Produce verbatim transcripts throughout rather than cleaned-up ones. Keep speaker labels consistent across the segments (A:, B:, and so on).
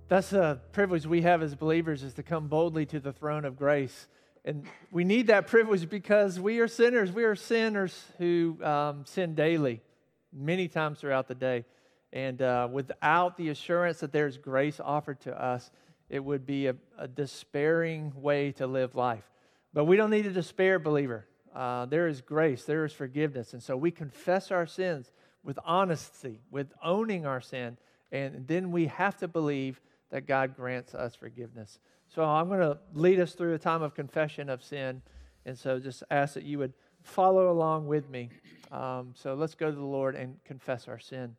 A: That's a privilege we have as believers, is to come boldly to the throne of grace. And we need that privilege because we are sinners. We are sinners who um, sin daily, many times throughout the day. And uh, without the assurance that there's grace offered to us, it would be a, a despairing way to live life. But we don't need to despair, believer. Uh, there is grace. There is forgiveness. And so we confess our sins with honesty, with owning our sin. And then we have to believe that God grants us forgiveness. So I'm going to lead us through a time of confession of sin. And so just ask that you would follow along with me. Um, so let's go to the Lord and confess our sin.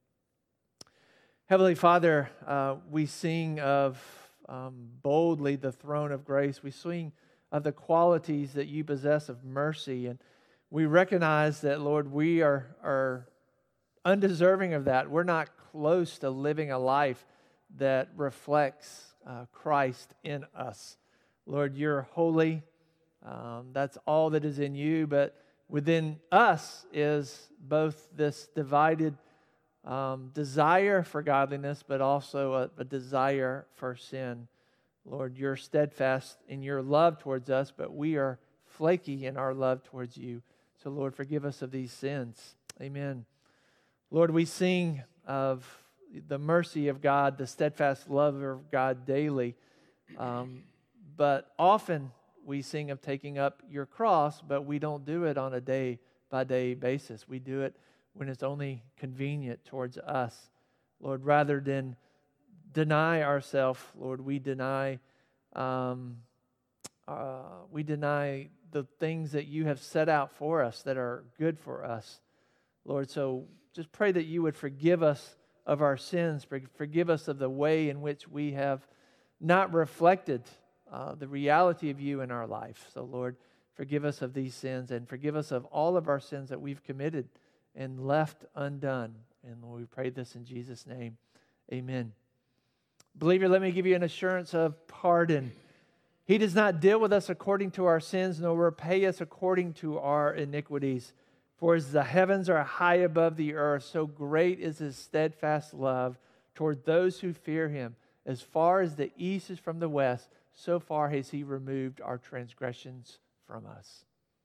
A: Heavenly Father, uh, we sing of um, boldly the throne of grace. We sing of the qualities that you possess of mercy. And we recognize that, Lord, we are, are undeserving of that. We're not close to living a life that reflects uh, Christ in us. Lord, you're holy. Um, that's all that is in you. But within us is both this divided um, desire for godliness, but also a, a desire for sin. Lord, you're steadfast in your love towards us, but we are flaky in our love towards you. So, Lord, forgive us of these sins. Amen. Lord, we sing of the mercy of God, the steadfast love of God daily. Um, but often we sing of taking up your cross, but we don't do it on a day-by-day basis. We do it when it's only convenient towards us. Lord, rather than deny ourselves, Lord, we deny um, uh, we deny the things that you have set out for us that are good for us. Lord, so just pray that you would forgive us of our sins, forgive us of the way in which we have not reflected uh, the reality of you in our life. So, Lord, forgive us of these sins and forgive us of all of our sins that we've committed and left undone. And Lord, we pray this in Jesus' name. Amen. Believer, let me give you an assurance of pardon. He does not deal with us according to our sins, nor repay us according to our iniquities. For as the heavens are high above the earth, so great is his steadfast love toward those who fear him. As far as the east is from the west, so far has he removed our transgressions from us.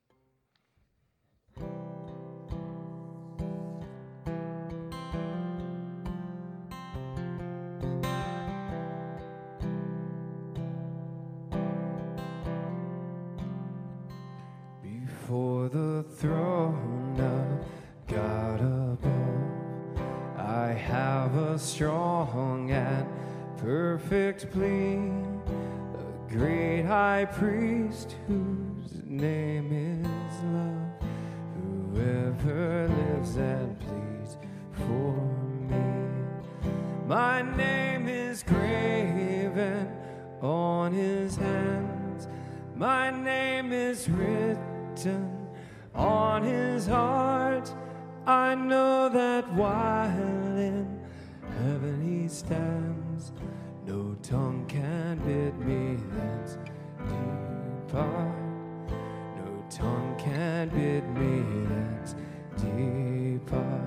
B: Before the throne of God above, I have a strong and perfect plea, a great high priest whose name is love, whoever lives and pleads for me. My name is graven on his hands, my name is written on his heart. I know that while in heaven he stands, no tongue can bid me thence depart. No tongue can bid me thence depart.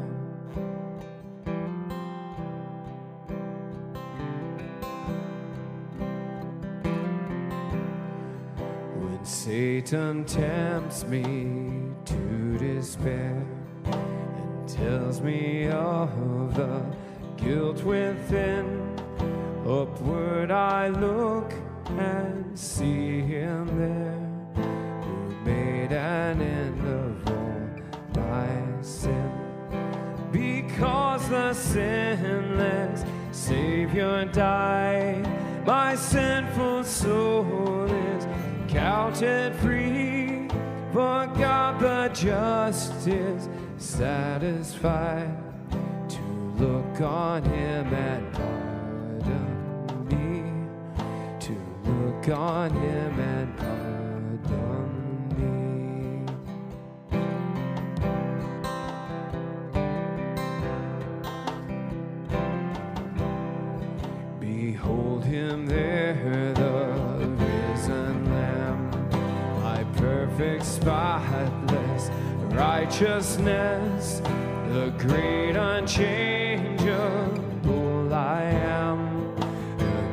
B: When Satan tempts me to despair and tells me of the guilt within, upward I look and see him there, who made an end of all my sin. Because the sinless Savior died, my sinful soul is counted free, for God the just is satisfied to look on him and pardon me, to look on him and pardon me. Behold him there, the risen Lamb, my perfect, spotless righteousness, the great unchangeable I am,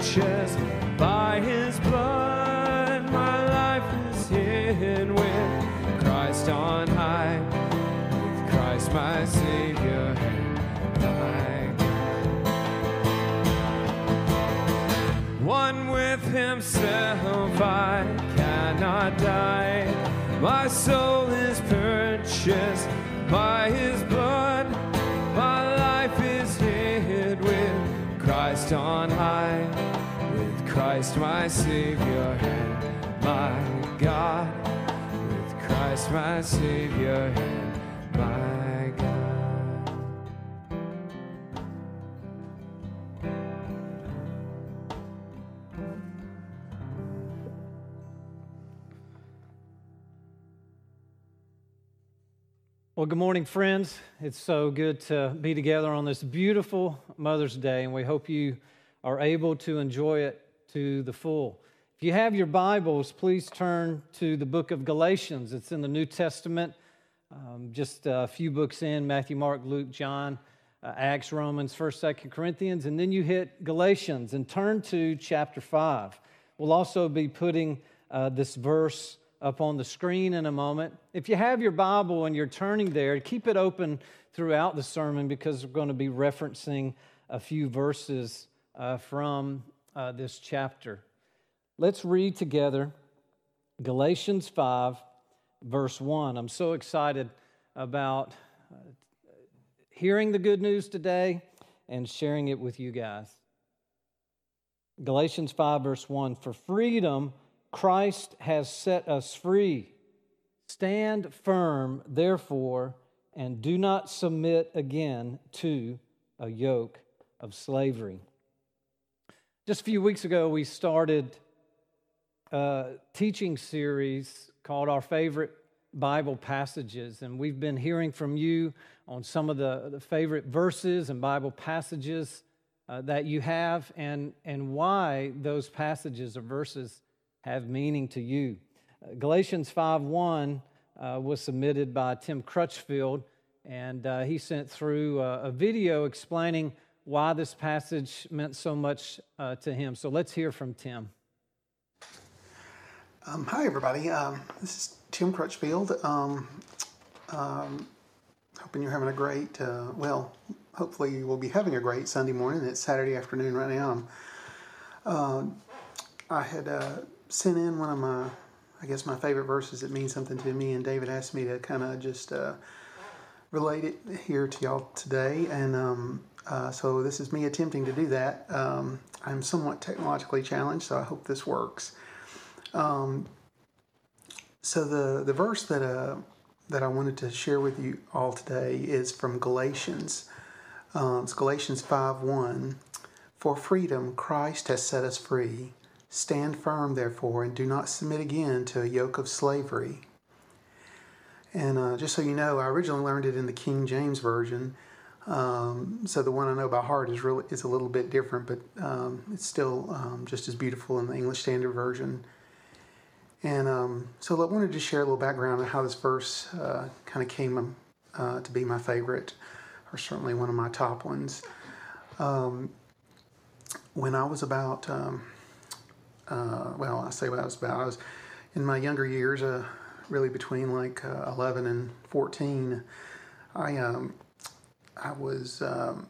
B: purchased by his blood. My life is hid with Christ on high, with Christ my Savior and my God. One with himself I cannot die. My soul is purchased by his blood. My life is hid with Christ on high, with Christ my Savior and my God, with Christ my Savior and my God.
C: Well, good morning, friends. It's so good to be together on this beautiful Mother's Day, and we hope you are able to enjoy it to the full. If you have your Bibles, please turn to the book of Galatians. It's in the New Testament, um, just a few books in, Matthew, Mark, Luke, John, uh, Acts, Romans, First, Second Corinthians, and then you hit Galatians and turn to chapter five. We'll also be putting uh, this verse up on the screen in a moment. If you have your Bible and you're turning there, keep it open throughout the sermon because we're going to be referencing a few verses uh, from uh, this chapter. Let's read together Galatians five, verse one. I'm so excited about uh, hearing the good news today and sharing it with you guys. Galatians five, verse one, for freedom Christ has set us free. Stand firm, therefore, and do not submit again to a yoke of slavery. Just a few weeks ago, we started a teaching series called Our Favorite Bible Passages, and we've been hearing from you on some of the, the favorite verses and Bible passages uh, that you have and, and why those passages or verses have meaning to you. Uh, Galatians five one uh, was submitted by Tim Crutchfield, and uh, he sent through a, a video explaining why this passage meant so much uh, to him. So let's hear from Tim.
D: Um, hi, everybody. Um, this is Tim Crutchfield. Um, um, hoping you're having a great, uh, well, hopefully you will be having a great Sunday morning. It's Saturday afternoon right now. Uh, I had uh, sent in one of my, I guess, my favorite verses that mean something to me, and David asked me to kind of just uh, relate it here to y'all today. And um, uh, so this is me attempting to do that. Um, I'm somewhat technologically challenged, so I hope this works. Um, so the, the verse that uh, that I wanted to share with you all today is from Galatians. Um, it's Galatians five one. For freedom Christ has set us free. Stand firm, therefore, and do not submit again to a yoke of slavery. And uh, just so you know, I originally learned it in the King James Version. Um, so the one I know by heart is really is a little bit different, but um, it's still um, just as beautiful in the English Standard Version. And um, so I wanted to share a little background on how this verse uh, kind of came uh, to be my favorite, or certainly one of my top ones. Um, when I was about, um, uh, well, I say what I was about, I was in my younger years, uh, really between like uh, eleven and fourteen, I um, I was, um,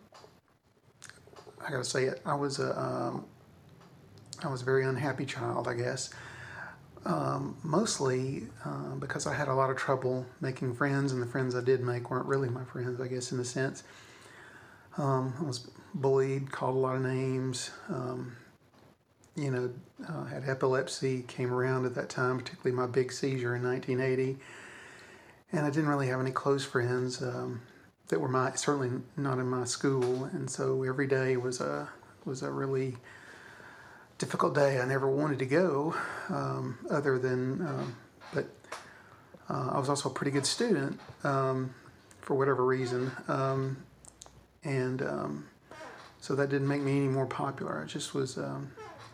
D: I gotta say it, I was a, um, I was a very unhappy child, I guess. Um, mostly uh, because I had a lot of trouble making friends, and the friends I did make weren't really my friends, I guess, in a sense. Um, I was bullied, called a lot of names, um, you know, uh, had epilepsy, came around at that time, particularly my big seizure in nineteen eighty. And I didn't really have any close friends um, that were my, certainly not in my school. And so every day was a, was a really difficult day. I never wanted to go, um, other than, um, but uh, I was also a pretty good student um, for whatever reason. Um, and um, so that didn't make me any more popular. It just was, um,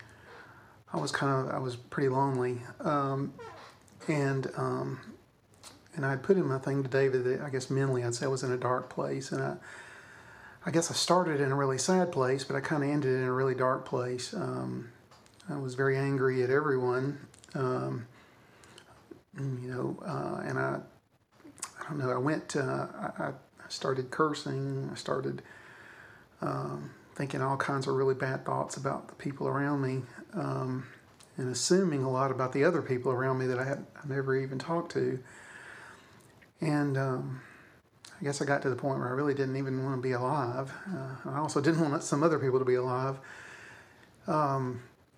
D: I was kind of, I was pretty lonely. Um, and um, and I put in my thing to David that I guess mentally I'd say I was in a dark place. And I, I guess I started in a really sad place, but I kind of ended in a really dark place. Um, I was very angry at everyone, um, you know, uh, and I, I don't know, I went, uh, I, I started cursing, I started um, thinking all kinds of really bad thoughts about the people around me, um, and assuming a lot about the other people around me that I had I never even talked to. And um, I guess I got to the point where I really didn't even want to be alive. Uh, I also didn't want some other people to be alive. Um,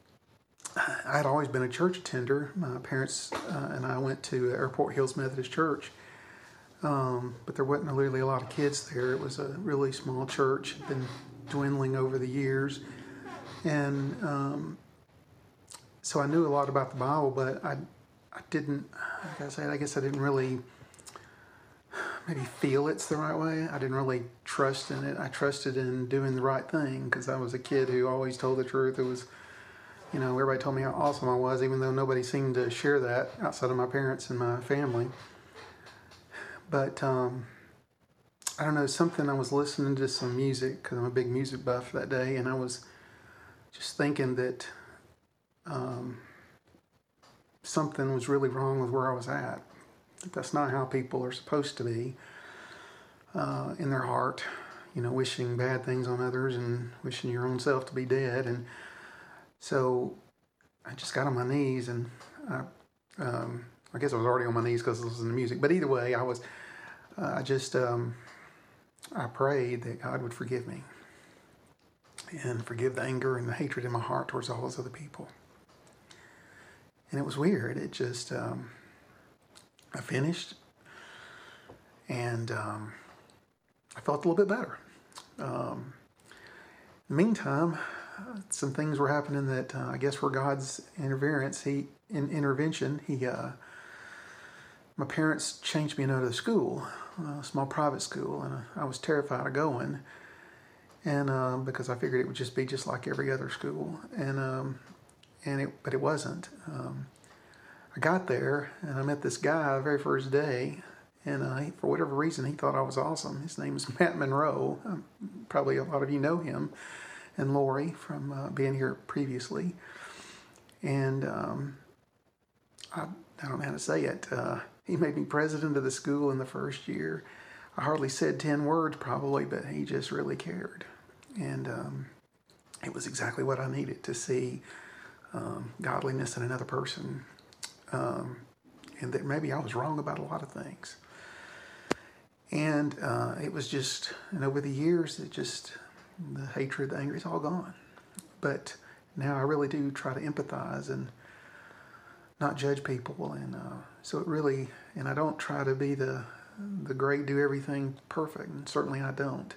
D: I had always been a church attender. My parents uh, and I went to Airport Hills Methodist Church, um, but there wasn't really a lot of kids there. It was a really small church. It had been dwindling over the years, and um, so I knew a lot about the Bible, but I, I didn't. Like I said, I guess I didn't really maybe feel it's the right way. I didn't really trust in it. I trusted in doing the right thing because I was a kid who always told the truth. It was, you know, everybody told me how awesome I was, even though nobody seemed to share that outside of my parents and my family. But um, I don't know, something, I was listening to some music because I'm a big music buff that day, and I was just thinking that um, something was really wrong with where I was at. That's not how people are supposed to be uh, in their heart, you know, wishing bad things on others and wishing your own self to be dead. And so I just got on my knees, and I, um, I guess I was already on my knees because I was listening to music. But either way, I was, uh, I just, um, I prayed that God would forgive me and forgive the anger and the hatred in my heart towards all those other people. And it was weird. It just, um, I finished, and um, I felt a little bit better. Um, in the meantime, some things were happening that uh, I guess were God's interference. He in intervention. He, uh, my parents changed me into another school, a small private school, and I was terrified of going, and uh, because I figured it would just be just like every other school, and um, and it, but it wasn't. Um, I got there, and I met this guy the very first day, and uh, he, for whatever reason, he thought I was awesome. His name is Matt Monroe. Um, probably a lot of you know him, and Lori from uh, being here previously. And um, I, I don't know how to say it. Uh, he made me president of the school in the first year. I hardly said ten words probably, but he just really cared. And um, it was exactly what I needed to see um, godliness in another person. Um, and that maybe I was wrong about a lot of things. And uh, it was just, and over the years, it just, the hatred, the anger, it's all gone. But now I really do try to empathize and not judge people. And uh, so it really, and I don't try to be the, the great, do everything perfect. And certainly I don't.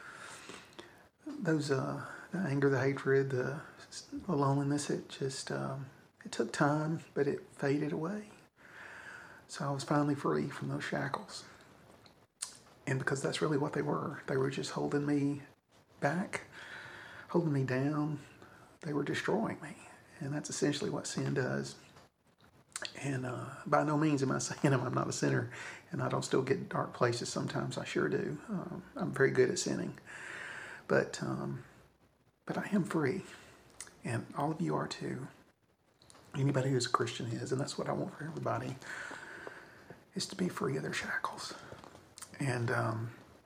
D: Those, uh, the anger, the hatred, the, the loneliness, it just, um, it took time, but it faded away. So I was finally free from those shackles. And because that's really what they were. They were just holding me back, holding me down. They were destroying me. And that's essentially what sin does. And uh, by no means am I saying I'm not a sinner, and I don't still get in dark places sometimes. I sure do. Um, I'm very good at sinning. But, um, but I am free. And all of you are too. Anybody who's a Christian is, and that's what I want for everybody, is to be free of their shackles. And um,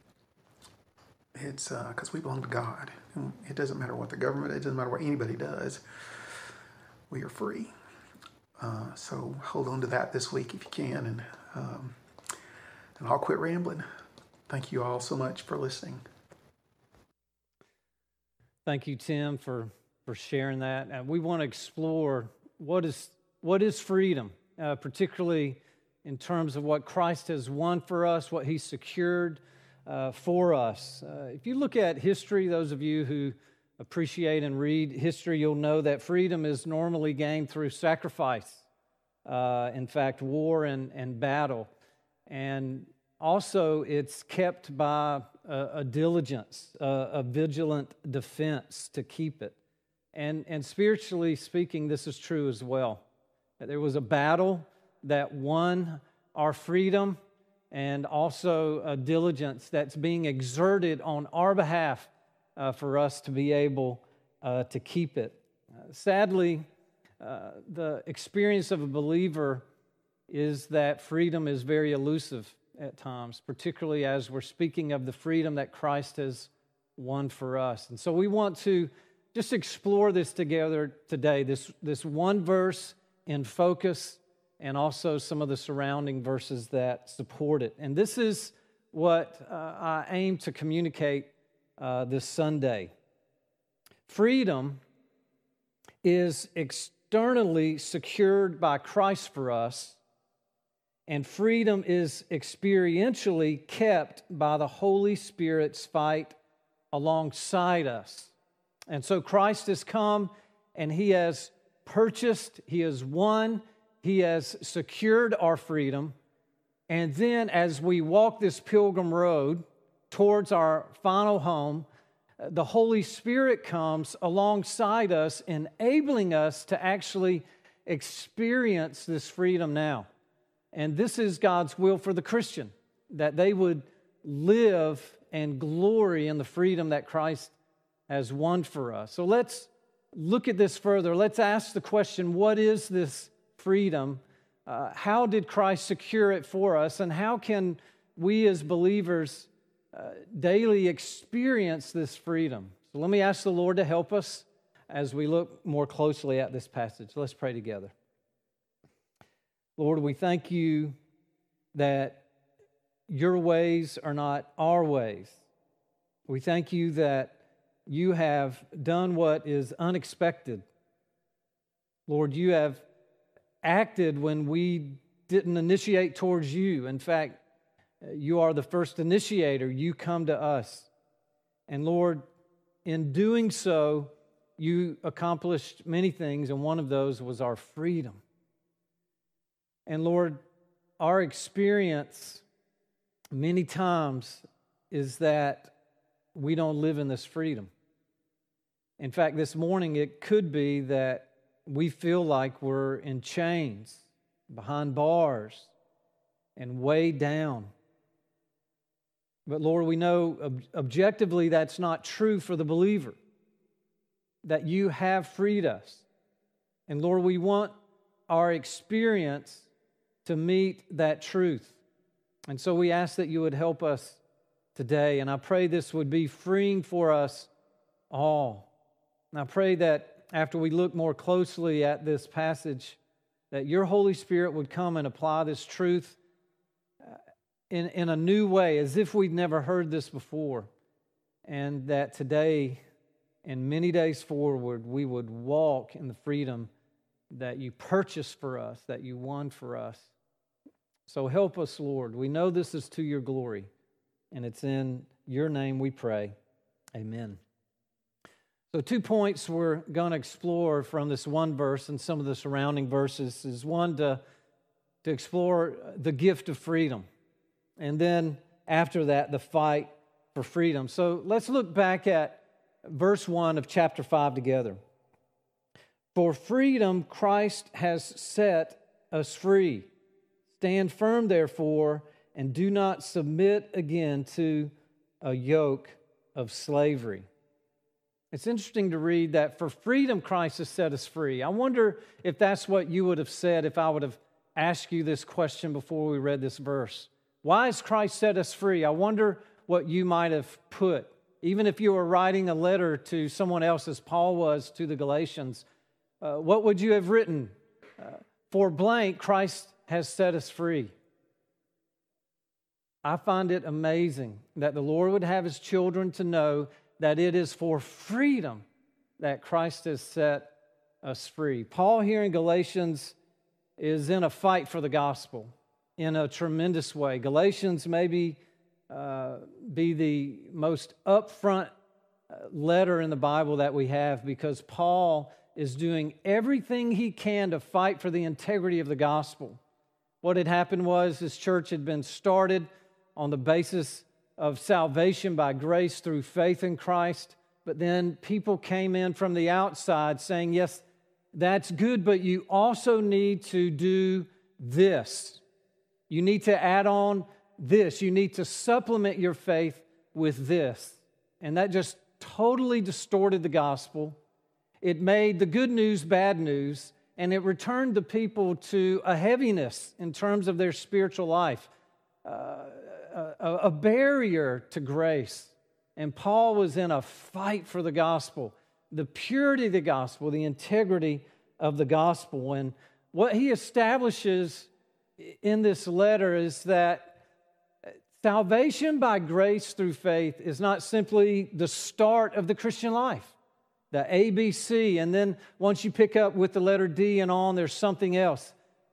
D: it's because uh, we belong to God. And it doesn't matter what the government, it doesn't matter what anybody does. We are free. Uh, so hold on to that this week if you can. And, um, and I'll quit rambling. Thank you all so much for listening.
C: Thank you, Tim, for, for sharing that. And we want to explore What is what is freedom, uh, particularly in terms of what Christ has won for us, what He secured uh, for us. Uh, if you look at history, those of you who appreciate and read history, you'll know that freedom is normally gained through sacrifice. Uh, in fact, war and, and battle. And also, it's kept by a, a diligence, a, a vigilant defense to keep it. And, and spiritually speaking, this is true as well. There was a battle that won our freedom, and also a diligence that's being exerted on our behalf uh, for us to be able uh, to keep it. Uh, sadly, uh, the experience of a believer is that freedom is very elusive at times, particularly as we're speaking of the freedom that Christ has won for us. And so we want to just explore this together today, this, this one verse in focus, and also some of the surrounding verses that support it. And this is what uh, I aim to communicate uh, this Sunday. Freedom is externally secured by Christ for us, and freedom is experientially kept by the Holy Spirit's fight alongside us. And so Christ has come and He has purchased, He has won, He has secured our freedom. And then as we walk this pilgrim road towards our final home, the Holy Spirit comes alongside us, enabling us to actually experience this freedom now. And this is God's will for the Christian, that they would live and glory in the freedom that Christ has won for us. So let's look at this further. Let's ask the question, what is this freedom? Uh, how did Christ secure it for us? And how can we as believers uh, daily experience this freedom? So let me ask the Lord to help us as we look more closely at this passage. Let's pray together. Lord, we thank You that Your ways are not our ways. We thank You that You have done what is unexpected. Lord, You have acted when we didn't initiate towards You. In fact, You are the first initiator. You come to us. And Lord, in doing so, You accomplished many things, and one of those was our freedom. And Lord, our experience many times is that we don't live in this freedom. In fact, this morning it could be that we feel like we're in chains, behind bars, and weighed down. But Lord, we know ob- objectively that's not true for the believer, that You have freed us. And Lord, we want our experience to meet that truth. And so we ask that You would help us today. And I pray this would be freeing for us all. And I pray that after we look more closely at this passage, that Your Holy Spirit would come and apply this truth in, in a new way, as if we'd never heard this before. And that today and many days forward, we would walk in the freedom that You purchased for us, that You won for us. So help us, Lord. We know this is to Your glory, and it's in Your name we pray. Amen. So two points we're going to explore from this one verse and some of the surrounding verses is one, to, to explore the gift of freedom, and then after that, the fight for freedom. So let's look back at verse one of chapter five together. For freedom Christ has set us free. Stand firm, therefore, and do not submit again to a yoke of slavery. It's interesting to read that for freedom Christ has set us free. I wonder if that's what you would have said if I would have asked you this question before we read this verse. Why has Christ set us free? I wonder what you might have put. Even if you were writing a letter to someone else, as Paul was to the Galatians, uh, what would you have written? Uh, for blank, Christ has set us free. I find it amazing that the Lord would have His children to know that it is for freedom that Christ has set us free. Paul here in Galatians is in a fight for the gospel in a tremendous way. Galatians maybe uh, be the most upfront letter in the Bible that we have, because Paul is doing everything he can to fight for the integrity of the gospel. What had happened was his church had been started on the basis of salvation by grace through faith in Christ, but then people came in from the outside saying, yes, that's good, but you also need to do this. You need to add on this. You need to supplement your faith with this. And that just totally distorted the gospel. It made the good news bad news, and it returned the people to a heaviness in terms of their spiritual life, uh, a, a barrier to grace. And Paul was in a fight for the gospel, the purity of the gospel, the integrity of the gospel. And what he establishes in this letter is that salvation by grace through faith is not simply the start of the Christian life, the A B C, and then once you pick up with the letter D and on, there's something else.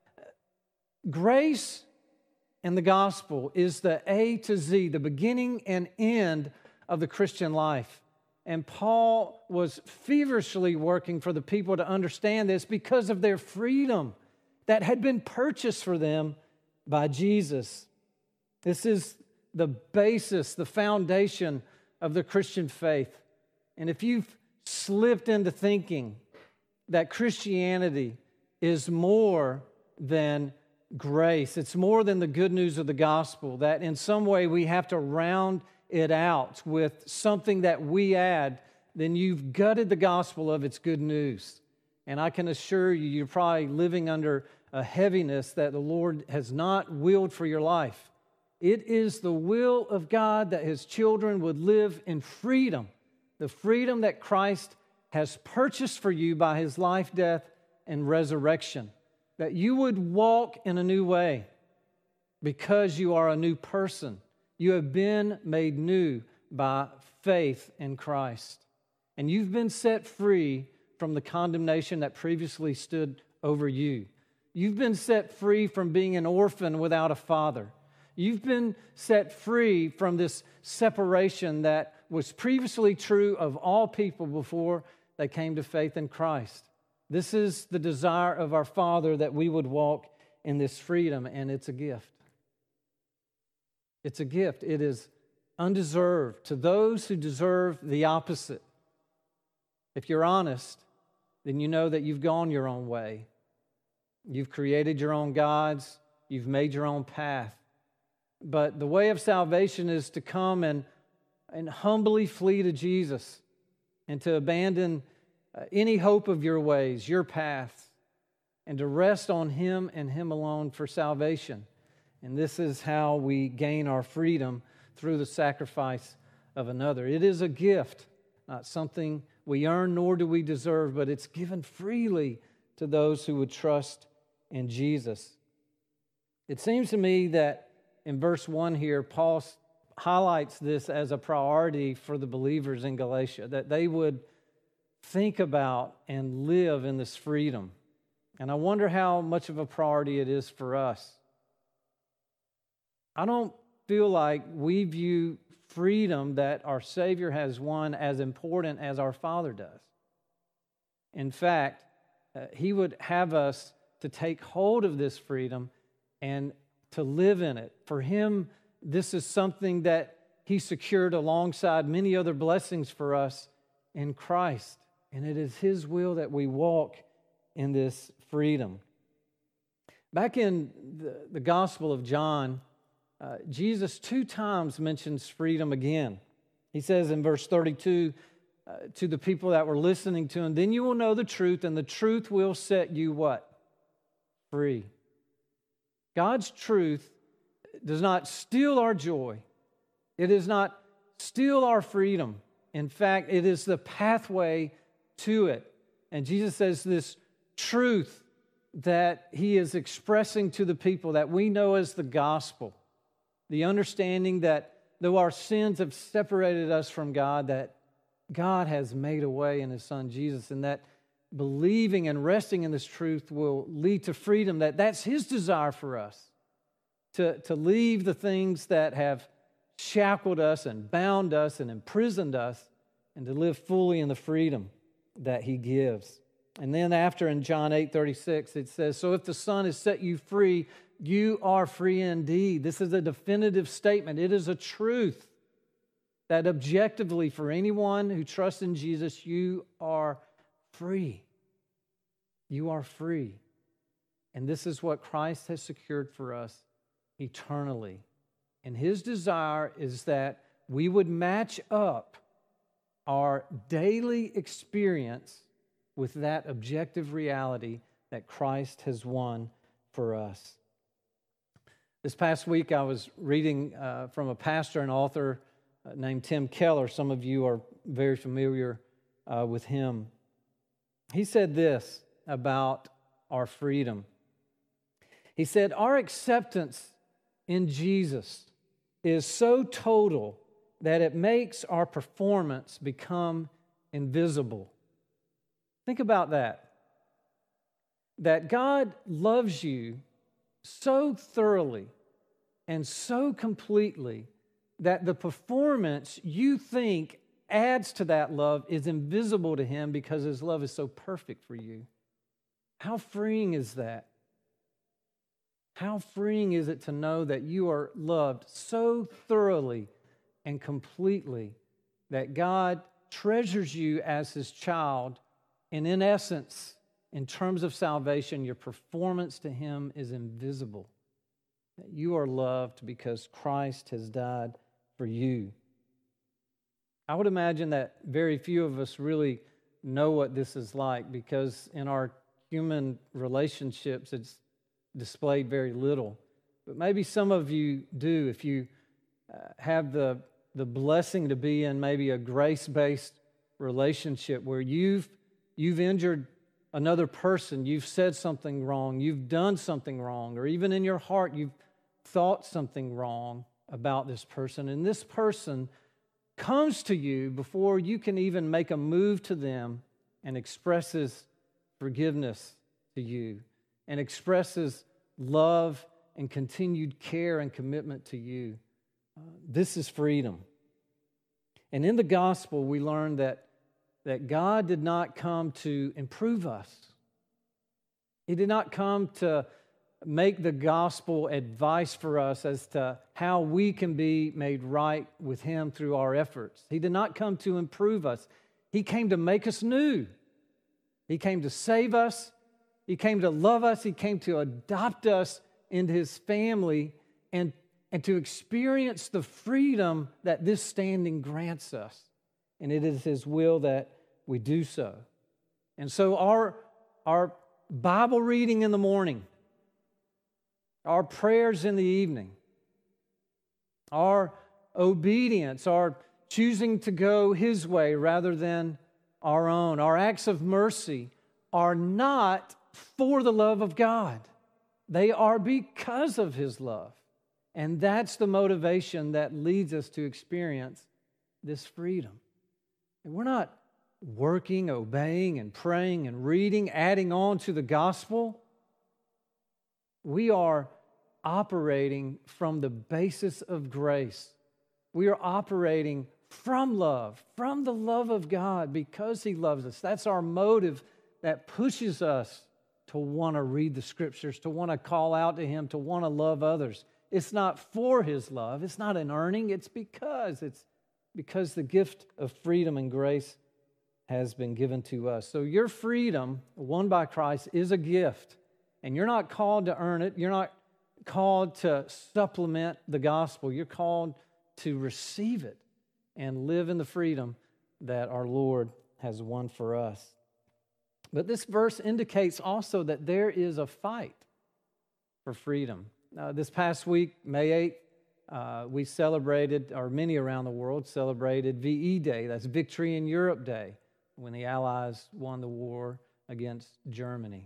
C: Grace and the gospel is the A to Z, the beginning and end of the Christian life. And Paul was feverishly working for the people to understand this because of their freedom that had been purchased for them by Jesus. This is the basis, the foundation of the Christian faith. And if you've slipped into thinking that Christianity is more than grace, it's more than the good news of the gospel, that in some way we have to round it out with something that we add, then you've gutted the gospel of its good news. And I can assure you, you're probably living under a heaviness that the Lord has not willed for your life. It is the will of God that His children would live in freedom, the freedom that Christ has purchased for you by His life, death, and resurrection, that you would walk in a new way because you are a new person. You have been made new by faith in Christ. And you've been set free from the condemnation that previously stood over you. You've been set free from being an orphan without a father. You've been set free from this separation that was previously true of all people before they came to faith in Christ. This is the desire of our Father, that we would walk in this freedom, and it's a gift. It's a gift. It is undeserved to those who deserve the opposite. If you're honest, then you know that you've gone your own way. You've created your own gods. You've made your own path. But the way of salvation is to come and, and humbly flee to Jesus and to abandon uh, any hope of your ways, your paths, and to rest on Him and Him alone for salvation. And this is how we gain our freedom, through the sacrifice of another. It is a gift, not something we earn nor do we deserve, but it's given freely to those who would trust in Jesus. It seems to me that in verse one here, Paul highlights this as a priority for the believers in Galatia, that they would think about and live in this freedom. And I wonder how much of a priority it is for us. I don't feel like we view freedom that our Savior has won as important as our Father does. In fact, uh, He would have us to take hold of this freedom and to live in it. For Him, this is something that He secured alongside many other blessings for us in Christ. And it is His will that we walk in this freedom. Back in the, the Gospel of John, uh, Jesus two times mentions freedom again. He says in verse thirty-two uh, to the people that were listening to Him, "Then you will know the truth, and the truth will set you" what? Free. God's truth does not steal our joy. It does not steal our freedom. In fact, it is the pathway to it. And Jesus says this truth that He is expressing to the people that we know as the gospel, the understanding that though our sins have separated us from God, that God has made a way in His Son Jesus, and that believing and resting in this truth will lead to freedom, that that's His desire for us, to, to leave the things that have shackled us and bound us and imprisoned us, and to live fully in the freedom that He gives. And then after in John eight thirty-six, it says, "So if the Son has set you free, you are free indeed." This is a definitive statement. It is a truth that objectively for anyone who trusts in Jesus, you are free. You are free. And this is what Christ has secured for us eternally. And His desire is that we would match up our daily experience with that objective reality that Christ has won for us. This past week, I was reading uh, from a pastor and author uh, named Tim Keller. Some of you are very familiar uh, with him. He said this about our freedom. He said, our acceptance in Jesus is so total that it makes our performance become invisible. Think about that. That God loves you so thoroughly and so completely that the performance you think adds to that love is invisible to Him because His love is so perfect for you. How freeing is that? How freeing is it to know that you are loved so thoroughly and completely that God treasures you as His child, and in essence, in terms of salvation, your performance to Him is invisible. That you are loved because Christ has died for you. I would imagine that very few of us really know what this is like because in our human relationships, it's displayed very little. But maybe some of you do if you uh, have the, the blessing to be in maybe a grace-based relationship where you've, you've injured another person, you've said something wrong, you've done something wrong, or even in your heart you've thought something wrong about this person, and this person comes to you before you can even make a move to them and expresses forgiveness to you and expresses love and continued care and commitment to you. Uh, this is freedom. And in the gospel, we learn that, that God did not come to improve us. He did not come to make the gospel advice for us as to how we can be made right with Him through our efforts. He did not come to improve us. He came to make us new. He came to save us. He came to love us. He came to adopt us into His family and, and to experience the freedom that this standing grants us. And it is His will that we do so. And so our, our Bible reading in the morning, our prayers in the evening, our obedience, our choosing to go His way rather than our own, our acts of mercy are not for the love of God. They are because of His love. And that's the motivation that leads us to experience this freedom. And we're not working, obeying, and praying and reading, adding on to the gospel. We are operating from the basis of grace. We are operating from love, from the love of God because He loves us. That's our motive that pushes us to want to read the Scriptures, to want to call out to Him, to want to love others. It's not for His love. It's not an earning. It's because. It's because the gift of freedom and grace has been given to us. So your freedom, won by Christ, is a gift. And you're not called to earn it. You're not called to supplement the gospel. You're called to receive it and live in the freedom that our Lord has won for us. But this verse indicates also that there is a fight for freedom. Uh, this past week, May eighth, uh, we celebrated, or many around the world celebrated V E Day. That's Victory in Europe Day, when the Allies won the war against Germany.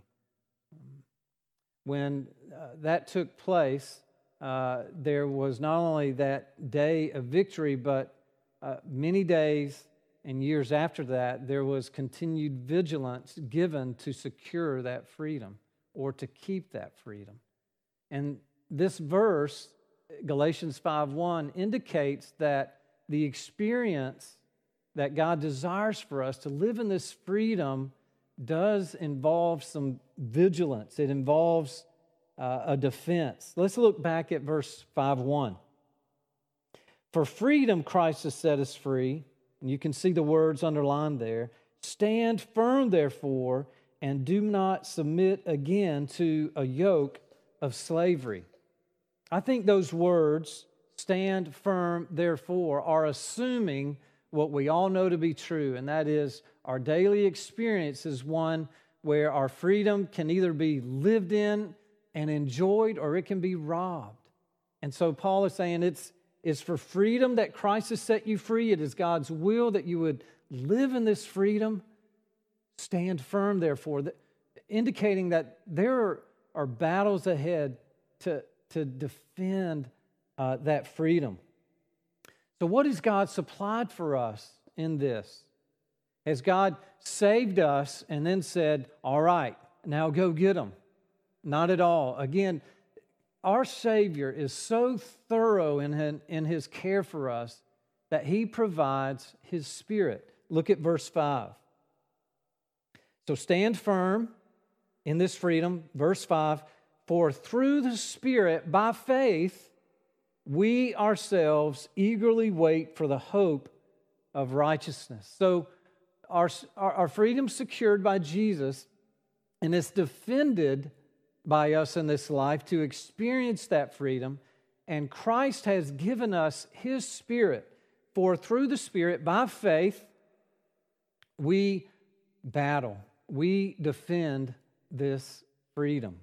C: When uh, that took place, uh, there was not only that day of victory, but uh, many days and years after that, there was continued vigilance given to secure that freedom or to keep that freedom. And this verse, Galatians five one, indicates that the experience that God desires for us to live in this freedom does involve some vigilance. It involves uh, a defense. Let's look back at verse five one. For freedom Christ has set us free, and you can see the words underlined there. Stand firm, therefore, and do not submit again to a yoke of slavery. I think those words, stand firm, therefore, are assuming what we all know to be true, and that is our daily experience is one where our freedom can either be lived in and enjoyed or it can be robbed. And so Paul is saying it's, it's for freedom that Christ has set you free. It is God's will that you would live in this freedom. Stand firm, therefore, indicating that there are, are battles ahead to, to defend uh, that freedom. So what has God supplied for us in this? Has God saved us and then said, all right, now go get them? Not at all. Again, our Savior is so thorough in, in His care for us that He provides His Spirit. Look at verse five. So stand firm in this freedom. Verse five, for through the Spirit, by faith, we ourselves eagerly wait for the hope of righteousness. So our, our, our freedom secured by Jesus, and it's defended by us in this life to experience that freedom. And Christ has given us His Spirit. For through the Spirit, by faith, we battle. We defend this freedom.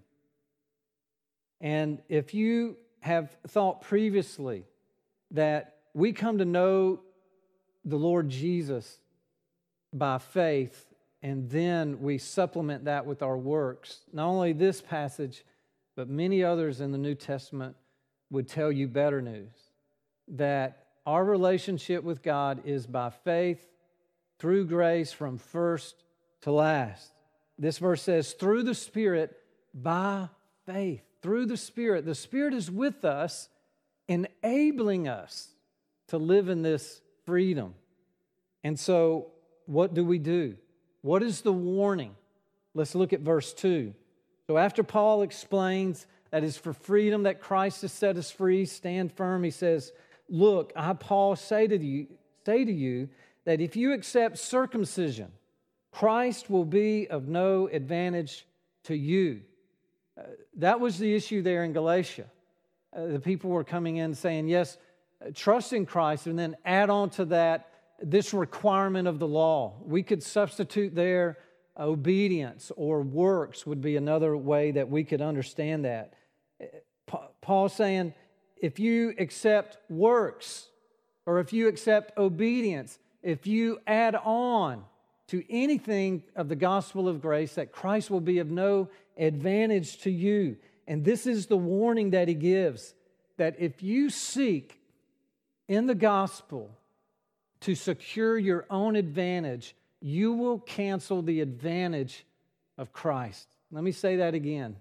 C: And if you have thought previously that we come to know the Lord Jesus by faith, and then we supplement that with our works, not only this passage, but many others in the New Testament would tell you better news, that our relationship with God is by faith, through grace, from first to last. This verse says, through the Spirit, by faith. Through the Spirit. The Spirit is with us, enabling us to live in this freedom. And so, what do we do? What is the warning? Let's look at verse two. So after Paul explains that it's for freedom that Christ has set us free, stand firm, he says, look, I, Paul, say to you, say to you that if you accept circumcision, Christ will be of no advantage to you. Uh, that was the issue there in Galatia. Uh, the people were coming in saying, yes, uh, trust in Christ, and then add on to that this requirement of the law. We could substitute there obedience or works would be another way that we could understand that. Paul's saying, if you accept works, or if you accept obedience, if you add on to anything of the gospel of grace, that Christ will be of no advantage to you. And this is the warning that he gives, that if you seek in the gospel to secure your own advantage, you will cancel the advantage of Christ. Let me say that again.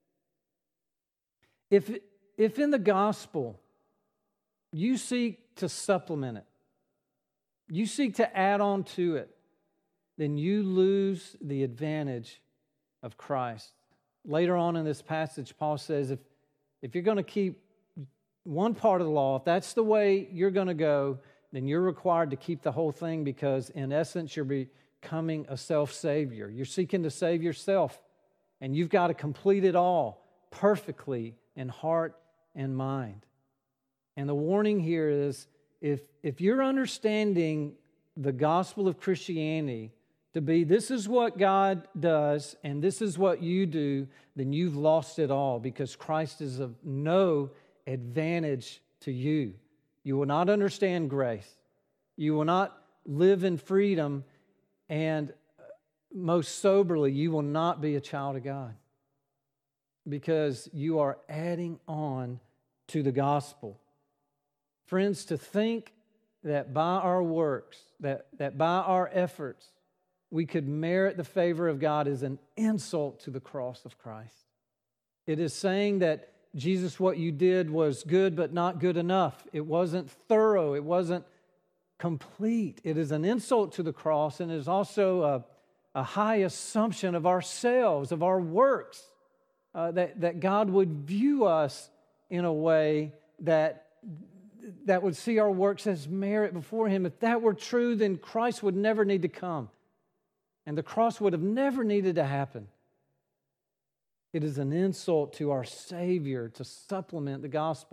C: If, if in the gospel you seek to supplement it, you seek to add on to it, then you lose the advantage of Christ. Later on in this passage, Paul says, if, if you're going to keep one part of the law, if that's the way you're going to go, then you're required to keep the whole thing, because in essence, you're becoming a self-savior. You're seeking to save yourself, and you've got to complete it all perfectly in heart and mind. And the warning here is, if, if you're understanding the gospel of Christianity to be, this is what God does and this is what you do, then you've lost it all, because Christ is of no advantage to you. You will not understand grace. You will not live in freedom, and most soberly, you will not be a child of God, because you are adding on to the gospel. Friends, to think that by our works, that, that by our efforts, we could merit the favor of God is an insult to the cross of Christ. It is saying that, Jesus, what you did was good, but not good enough. It wasn't thorough. It wasn't complete. It is an insult to the cross, and it is also a, a high assumption of ourselves, of our works, uh, that, that God would view us in a way that, that would see our works as merit before Him. If that were true, then Christ would never need to come, and the cross would have never needed to happen. It is an insult to our Savior to supplement the gospel.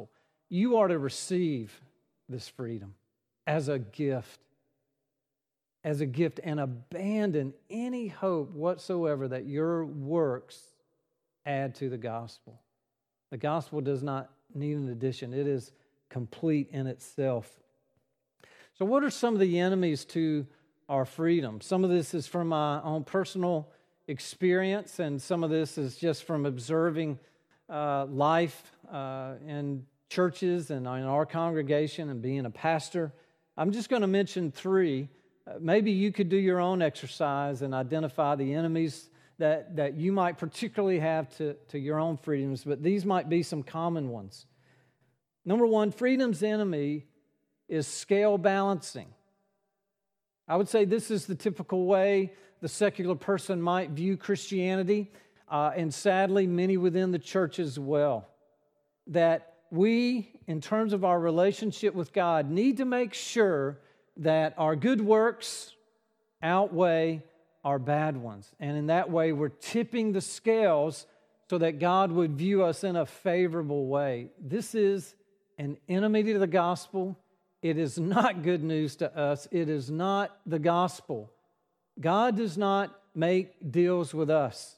C: you are to receive this freedom as a gift, as a gift, and abandon any hope whatsoever that your works add to the gospel. The gospel does not need an addition. It is complete in itself. So what are some of the enemies to our freedom? Some of this is from my own personal experience, and some of this is just from observing uh, life uh, in churches and in our congregation and being a pastor. I'm just going to mention three. Uh, maybe you could do your own exercise and identify the enemies that, that you might particularly have to, to your own freedoms, but these might be some common ones. Number one, freedom's enemy is scale balancing. I would say this is the typical way the secular person might view Christianity, uh, and sadly, many within the church as well. That we, in terms of our relationship with God, need to make sure that our good works outweigh our bad ones. And in that way, we're tipping the scales so that God would view us in a favorable way. This is an enemy to the gospel. It is not good news to us. It is not the gospel. God does not make deals with us.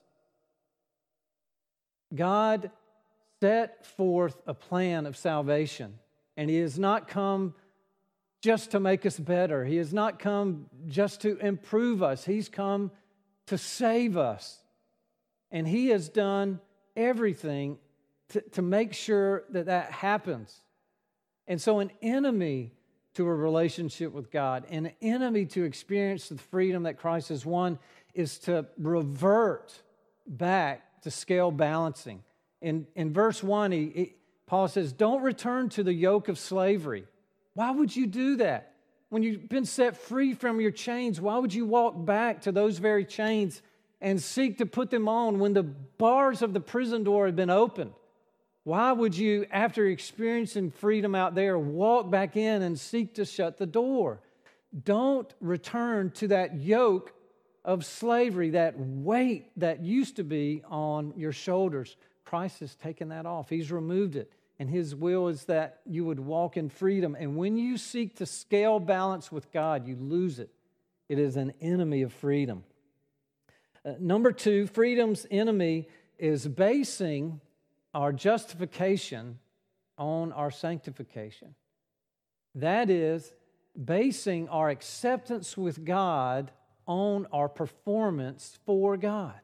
C: God set forth a plan of salvation, and He has not come just to make us better. He has not come just to improve us. He's come to save us. And He has done everything to, to make sure that that happens. And so an enemy to a relationship with God, an enemy to experience the freedom that Christ has won, is to revert back to scale balancing. In, in verse one, he, he, Paul says, don't return to the yoke of slavery. Why would you do that? When you've been set free from your chains, why would you walk back to those very chains and seek to put them on when the bars of the prison door had been opened? Why would you, after experiencing freedom out there, walk back in and seek to shut the door? Don't return to that yoke of slavery, that weight that used to be on your shoulders. Christ has taken that off. He's removed it. And His will is that you would walk in freedom. And when you seek to scale balance with God, you lose it. It is an enemy of freedom. Uh, number two, freedom's enemy is basing our justification on our sanctification. That is, basing our acceptance with God on our performance for God.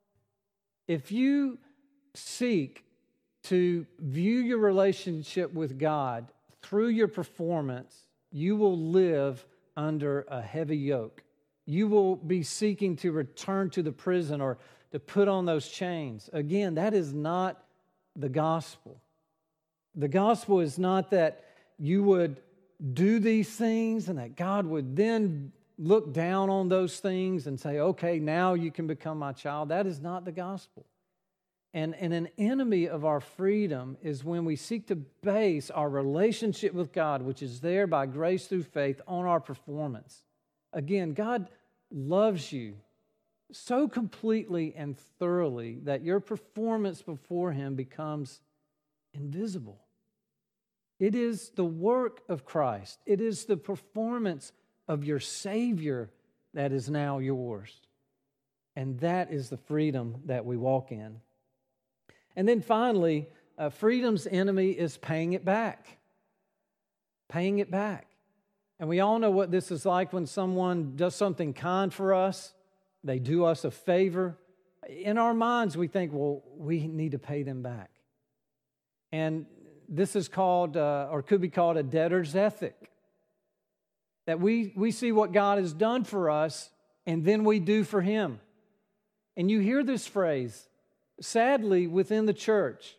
C: If you seek to view your relationship with God through your performance, you will live under a heavy yoke. You will be seeking to return to the prison or to put on those chains. Again, that is not the gospel. The gospel is not that you would do these things and that God would then look down on those things and say, okay, now you can become my child. That is not the gospel. And, and an enemy of our freedom is when we seek to base our relationship with God, which is there by grace through faith, on our performance. Again, God loves you so completely and thoroughly that your performance before Him becomes invisible. It is the work of Christ. It is the performance of your Savior that is now yours. And that is the freedom that we walk in. And then finally, uh, freedom's enemy is paying it back. Paying it back. And we all know what this is like when someone does something kind for us. They do us a favor. In our minds, we think, well, we need to pay them back. And this is called, uh, or could be called, a debtor's ethic. That we, we see what God has done for us, and then we do for Him. And you hear this phrase, sadly, within the church.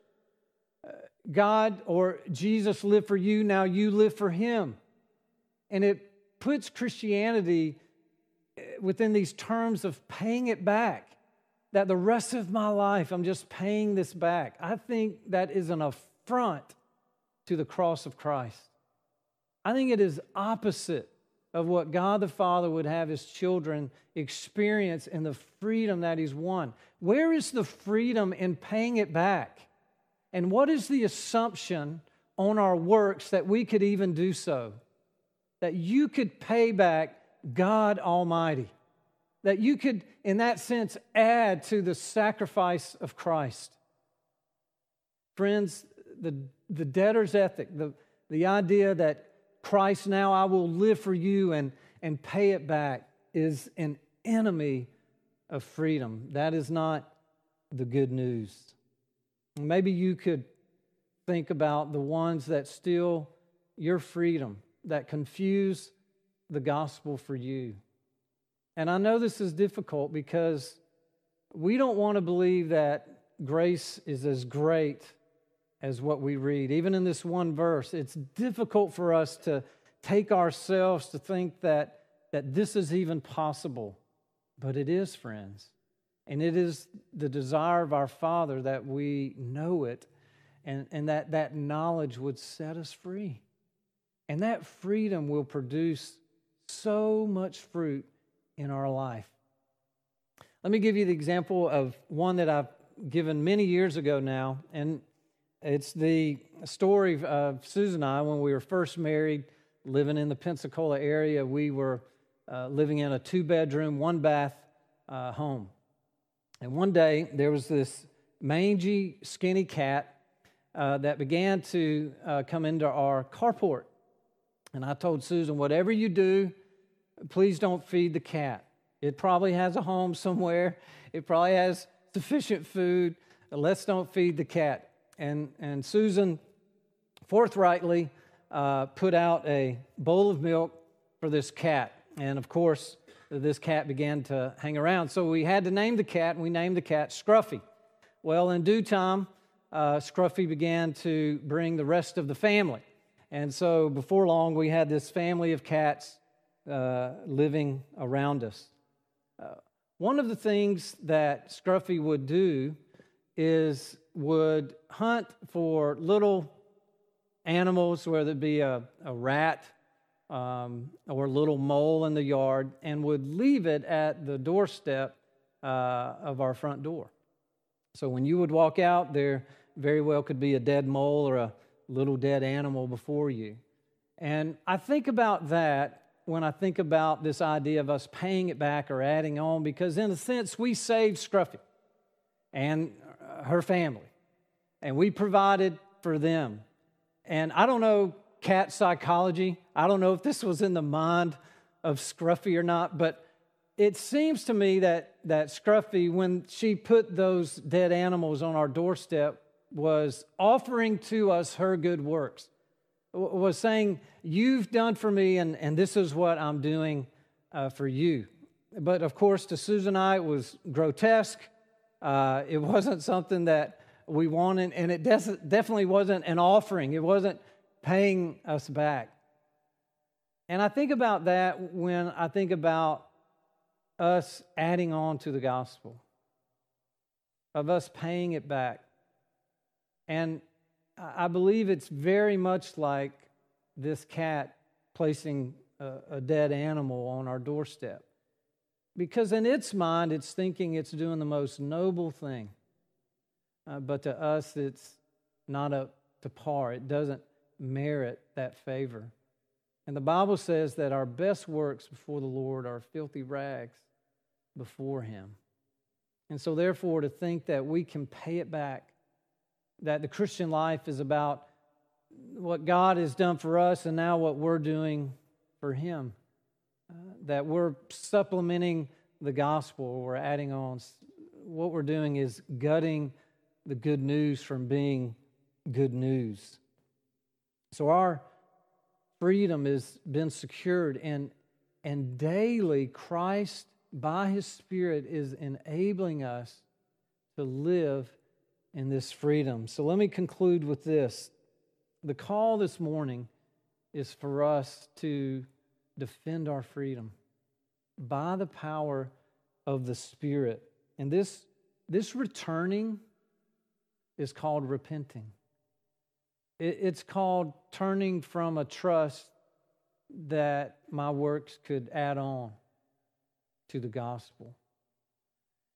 C: God or Jesus lived for you, now you live for Him. And it puts Christianity within these terms of paying it back, that the rest of my life I'm just paying this back. I think that is an affront to the cross of Christ. I think it is opposite of what God the Father would have His children experience in the freedom that He's won. Where is the freedom in paying it back? And what is the assumption on our works that we could even do so. That you could pay back God Almighty. That you could, in that sense, add to the sacrifice of Christ. Friends, the, the debtor's ethic, the, the idea that Christ, now I will live for you and, and pay it back, is an enemy of freedom. That is not the good news. Maybe you could think about the ones that steal your freedom, that confuse the gospel for you. And I know this is difficult because we don't want to believe that grace is as great as what we read. Even in this one verse, it's difficult for us to take ourselves to think that, that this is even possible. But it is, friends. And it is the desire of our Father that we know it and, and that that knowledge would set us free. And that freedom will produce so much fruit in our life. Let me give you the example of one that I've given many years ago now, and it's the story of Susan and I when we were first married, living in the Pensacola area. We were uh, living in a two-bedroom, one-bath uh, home. And one day, there was this mangy, skinny cat uh, that began to uh, come into our carport. And I told Susan, whatever you do, please don't feed the cat. It probably has a home somewhere. It probably has sufficient food. Let's don't feed the cat. And, and Susan forthrightly uh, put out a bowl of milk for this cat. And of course, this cat began to hang around. So we had to name the cat, and we named the cat Scruffy. Well, in due time, uh, Scruffy began to bring the rest of the family. And so before long, we had this family of cats uh, living around us. Uh, one of the things that Scruffy would do is would hunt for little animals, whether it be a, a rat um, or a little mole in the yard, and would leave it at the doorstep uh, of our front door. So when you would walk out, there very well could be a dead mole or a little dead animal before you. And I think about that when I think about this idea of us paying it back or adding on, because in a sense, we saved Scruffy and her family, and we provided for them. And I don't know cat psychology. I don't know if this was in the mind of Scruffy or not, but it seems to me that, that Scruffy, when she put those dead animals on our doorstep, was offering to us her good works, was saying, you've done for me, and, and this is what I'm doing uh, for you. But of course, to Susan and I, it was grotesque. Uh, it wasn't something that we wanted, and it des- definitely wasn't an offering. It wasn't paying us back. And I think about that when I think about us adding on to the gospel, of us paying it back. And I believe it's very much like this cat placing a, a dead animal on our doorstep. Because in its mind, it's thinking it's doing the most noble thing. Uh, but to us, it's not up to par. It doesn't merit that favor. And the Bible says that our best works before the Lord are filthy rags before Him. And so therefore, to think that we can pay it back, that the Christian life is about what God has done for us and now what we're doing for Him, uh, that we're supplementing the gospel, we're adding on. What we're doing is gutting the good news from being good news. So our freedom has been secured, and, and daily Christ, by His Spirit, is enabling us to live in this freedom. So let me conclude with this. The call this morning is for us to defend our freedom by the power of the Spirit. And this, this returning is called repenting. It, it's called turning from a trust that my works could add on to the gospel.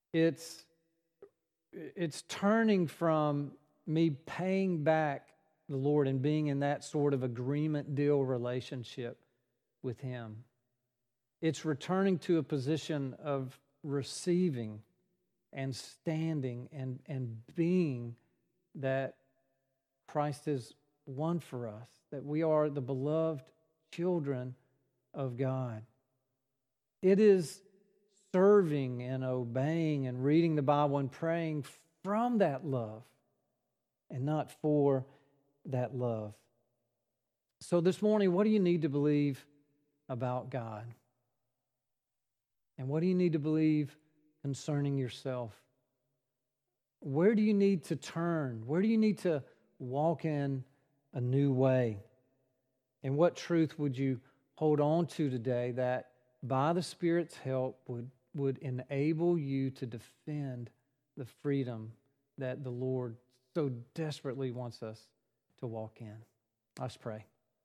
C: It's It's turning from me paying back the Lord and being in that sort of agreement deal relationship with Him. It's returning to a position of receiving and standing and, and being that Christ has won for us, that we are the beloved children of God. It is serving and obeying and reading the Bible and praying from that love and not for that love. So this morning, what do you need to believe about God? And what do you need to believe concerning yourself? Where do you need to turn? Where do you need to walk in a new way? And what truth would you hold on to today that by the Spirit's help would, would enable you to defend the freedom that the Lord so desperately wants us to walk in? Let's pray.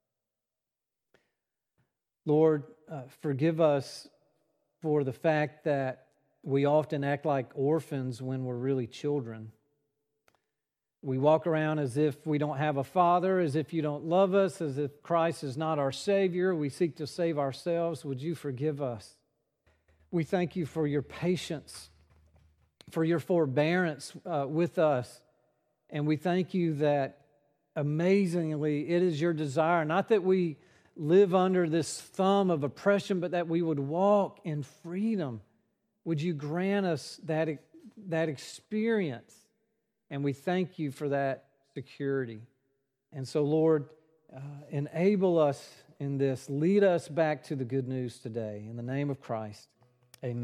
C: Lord, uh, forgive us for the fact that we often act like orphans when we're really children. We walk around as if we don't have a father, as if you don't love us, as if Christ is not our Savior. We seek to save ourselves. Would you forgive us? We thank you for your patience, for your forbearance uh, with us. And we thank you that amazingly it is your desire, not that we live under this thumb of oppression, but that we would walk in freedom. Would you grant us that, that experience? And we thank you for that security. And so, Lord, uh, enable us in this. Lead us back to the good news today. In the name of Christ,